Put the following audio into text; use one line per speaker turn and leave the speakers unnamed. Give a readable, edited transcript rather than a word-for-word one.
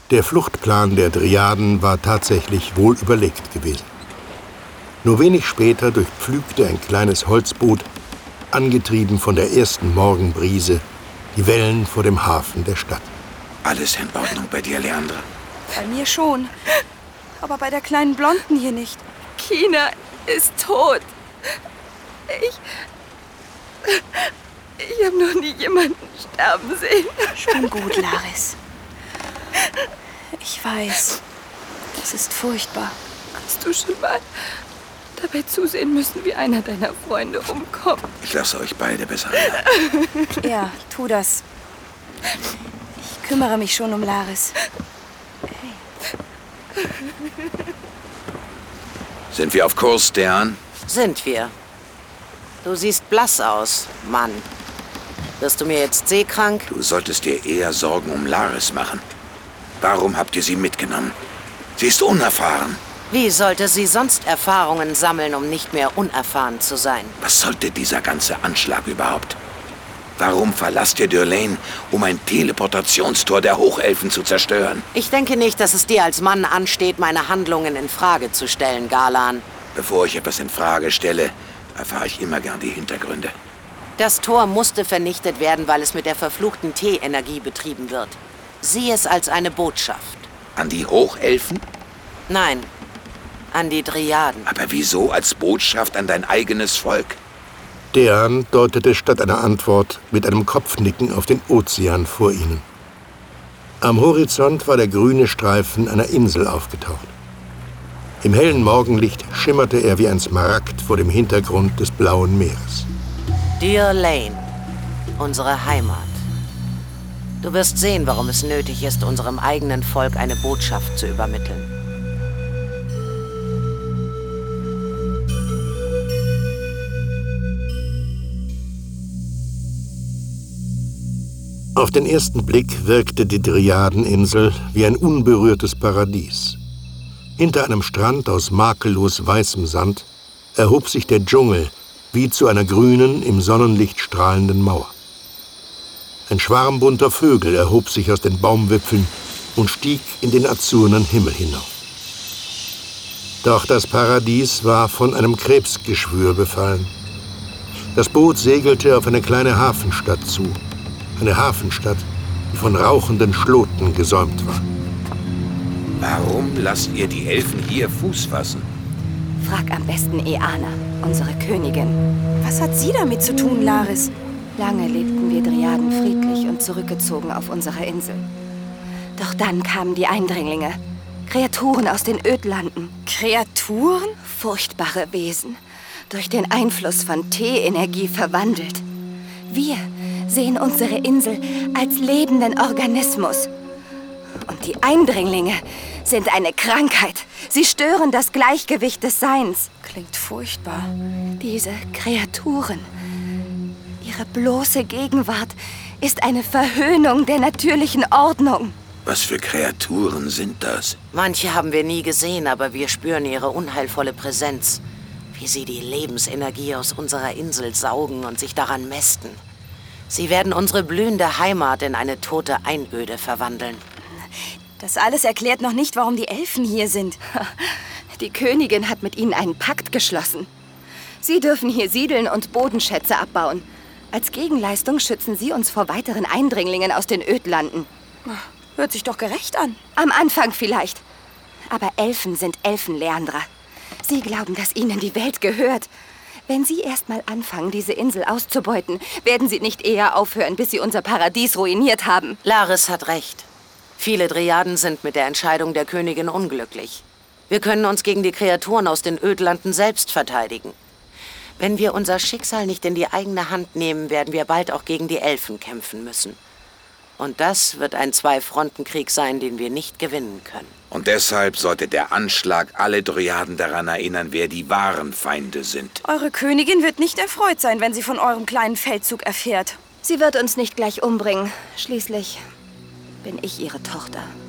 Der Fluchtplan der Dryaden war tatsächlich wohl überlegt gewesen. Nur wenig später durchpflügte ein kleines Holzboot, angetrieben von der ersten Morgenbrise, die Wellen vor dem Hafen der Stadt.
Alles in Ordnung bei dir, Leandra?
Bei mir schon. Aber bei der kleinen Blonden hier nicht.
Kina ist tot. Ich habe noch nie jemanden sterben sehen.
Schon gut, Laris. Ich weiß. Das ist furchtbar.
Hast du schon mal dabei zusehen müssen, wie einer deiner Freunde umkommt?
Ich lasse euch beide beseitigen.
Ja, tu das. Ich kümmere mich schon um Laris. Hey.
Sind wir auf Kurs, Dean?
Sind wir. Du siehst blass aus, Mann. Wirst du mir jetzt seekrank?
Du solltest dir eher Sorgen um Laris machen. Warum habt ihr sie mitgenommen? Sie ist unerfahren.
Wie sollte sie sonst Erfahrungen sammeln, um nicht mehr unerfahren zu sein?
Was sollte dieser ganze Anschlag überhaupt? Warum verlasst ihr Dyrlane, um ein Teleportationstor der Hochelfen zu zerstören?
Ich denke nicht, dass es dir als Mann ansteht, meine Handlungen in Frage zu stellen, Galan.
Bevor ich etwas in Frage stelle, erfahre ich immer gern die Hintergründe.
Das Tor musste vernichtet werden, weil es mit der verfluchten T-Energie betrieben wird. Sieh es als eine Botschaft.
An die Hochelfen?
Nein, an die Dryaden.
Aber wieso als Botschaft an dein eigenes Volk?
Dean deutete statt einer Antwort mit einem Kopfnicken auf den Ozean vor ihnen. Am Horizont war der grüne Streifen einer Insel aufgetaucht. Im hellen Morgenlicht schimmerte er wie ein Smaragd vor dem Hintergrund des blauen Meeres.
Dyrlane, unsere Heimat. Du wirst sehen, warum es nötig ist, unserem eigenen Volk eine Botschaft zu übermitteln.
Auf den ersten Blick wirkte die Dryadeninsel wie ein unberührtes Paradies. Hinter einem Strand aus makellos weißem Sand erhob sich der Dschungel wie zu einer grünen, im Sonnenlicht strahlenden Mauer. Ein Schwarm bunter Vögel erhob sich aus den Baumwipfeln und stieg in den azurnen Himmel hinauf. Doch das Paradies war von einem Krebsgeschwür befallen. Das Boot segelte auf eine kleine Hafenstadt zu. Eine Hafenstadt, die von rauchenden Schloten gesäumt war.
Warum lasst ihr die Elfen hier Fuß fassen?
Frag am besten Eana, unsere Königin. Was hat sie damit zu tun, Laris? Lange lebten wir Dryaden friedlich und zurückgezogen auf unserer Insel. Doch dann kamen die Eindringlinge. Kreaturen aus den Ödlanden. Kreaturen? Furchtbare Wesen. Durch den Einfluss von T-Energie verwandelt. Wir sehen unsere Insel als lebenden Organismus. Und die Eindringlinge sind eine Krankheit. Sie stören das Gleichgewicht des Seins. Klingt furchtbar. Diese Kreaturen. Ihre bloße Gegenwart ist eine Verhöhnung der natürlichen Ordnung.
Was für Kreaturen sind das?
Manche haben wir nie gesehen, aber wir spüren ihre unheilvolle Präsenz. Wie sie die Lebensenergie aus unserer Insel saugen und sich daran mästen. Sie werden unsere blühende Heimat in eine tote Einöde verwandeln.
Das alles erklärt noch nicht, warum die Elfen hier sind. Die Königin hat mit ihnen einen Pakt geschlossen. Sie dürfen hier siedeln und Bodenschätze abbauen. Als Gegenleistung schützen sie uns vor weiteren Eindringlingen aus den Ödlanden. Hört sich doch gerecht an. Am Anfang vielleicht. Aber Elfen sind Elfen, Leandra. Sie glauben, dass ihnen die Welt gehört. Wenn sie erst mal anfangen, diese Insel auszubeuten, werden sie nicht eher aufhören, bis sie unser Paradies ruiniert haben.
Laris hat recht. Viele Dryaden sind mit der Entscheidung der Königin unglücklich. Wir können uns gegen die Kreaturen aus den Ödlanden selbst verteidigen. Wenn wir unser Schicksal nicht in die eigene Hand nehmen, werden wir bald auch gegen die Elfen kämpfen müssen. Und das wird ein Zwei-Fronten-Krieg sein, den wir nicht gewinnen können.
Und deshalb sollte der Anschlag alle Dryaden daran erinnern, wer die wahren Feinde sind.
Eure Königin wird nicht erfreut sein, wenn sie von eurem kleinen Feldzug erfährt. Sie wird uns nicht gleich umbringen. Schließlich bin ich ihre Tochter.